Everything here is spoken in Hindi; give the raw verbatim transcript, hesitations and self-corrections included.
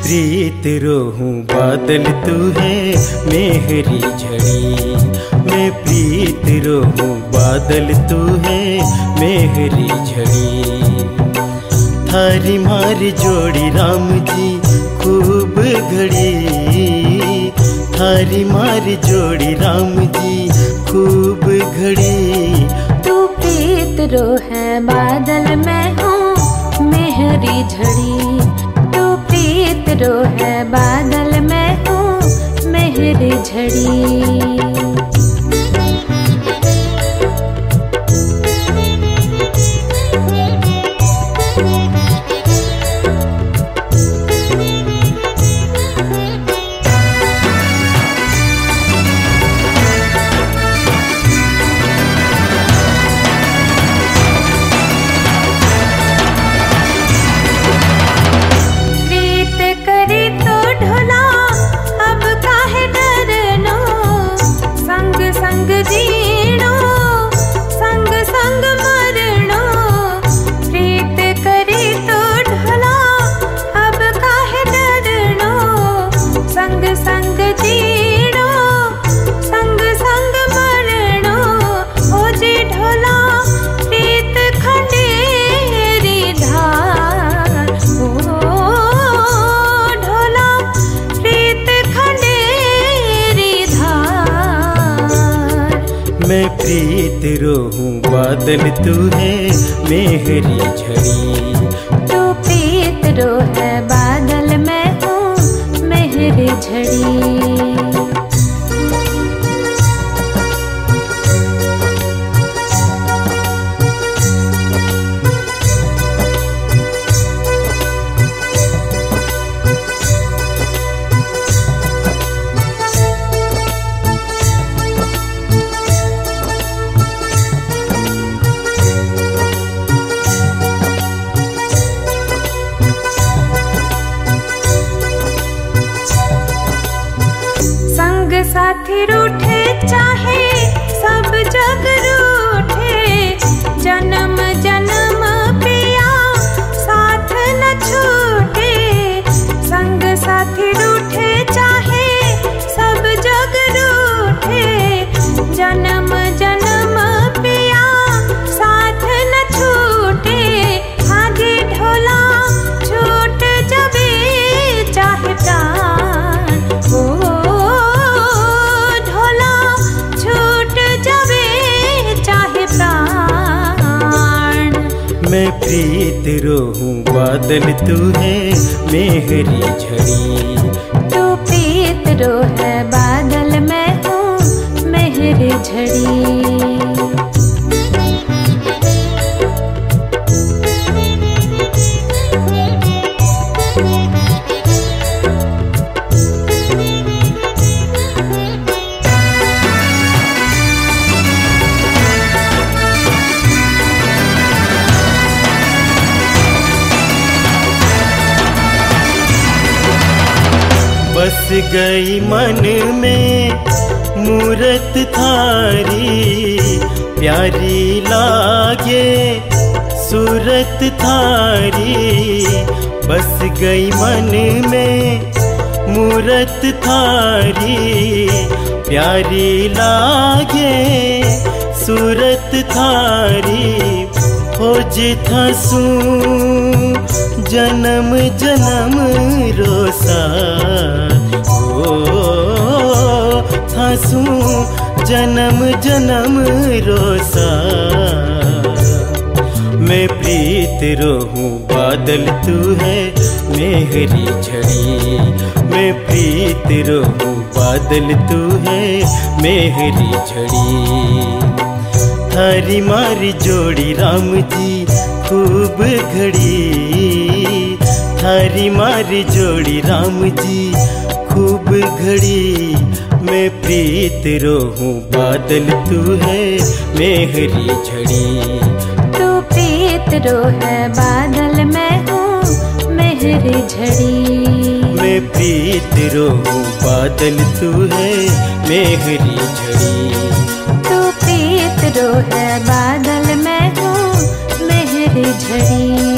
प्रीत रोहूं बादल तू है मेहरी झड़ी। मैं प्रीत रोहूं बादल तू है मेहरी झड़ी। थारी मारी जोड़ी राम जी खूब घड़ी। थारी मारी जोड़ी राम जी खूब घड़ी। तू प्रीत रो है बादल मैं हूँ मेहरी झड़ी। तू प्रीत रो है बादल मैं हूँ मेहरी झड़ी। मैं प्रीत रोहूं बादल तू है मेहरी झड़ी। तू प्रीत रो है बादल मैं हूँ मेहरी झड़ी। साथी रूठे चाहे सब जग रूठे। जन्म जन्म पिया साथ न छूटे। संग साथी रूठे चाहे सब जग रूठे। जन्म जन्म पिया साथ न छूटे। आगे ढोला छूट जबे चाहे प्राण हो। मैं प्रीत रोहूं बादल तू है मेहरी झड़ी। तू प्रीत रो है बादल मैं हूँ मेहरी झड़ी। बस गई मन में मूरत थारी। प्यारी लागे सूरत थारी। बस गई मन में मूरत थारी। प्यारी लागे सूरत थारी। हो जिथासू जन्म जन्म रोसा। ओ थासू जन्म जन्म रोसा। मैं प्रीत रोहूं बादल तू है मेहरी झड़ी। मैं प्रीत रोहूं बादल तू है मेहरी झड़ी। थारी मारी जोड़ी राम जी खूब घड़ी। थारी मारी जोड़ी राम जी खूब घड़ी। मैं प्रीत रोहूं बादल तू है मेहरी झड़ी। तू प्रीत रो है बादल मैं हूँ मेहरी झड़ी। मैं प्रीत रोहूं बादल तू है मेहरी झड़ी। तू प्रीत रो है बादल मैं हूँ मेहरी झड़ी।